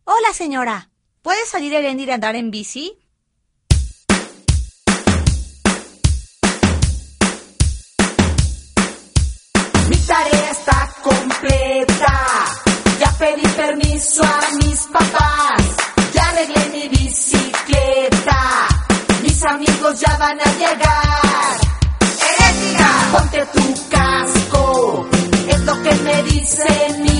Hola, señora. ¿Puede salir Erendir a andar en bici? Mi tarea está completa. Ya pedí permiso a mis papás. Ya arreglé mi bicicleta. Mis amigos ya van a llegar. ¡Herética! Ponte tu casco. Es lo que me dice mi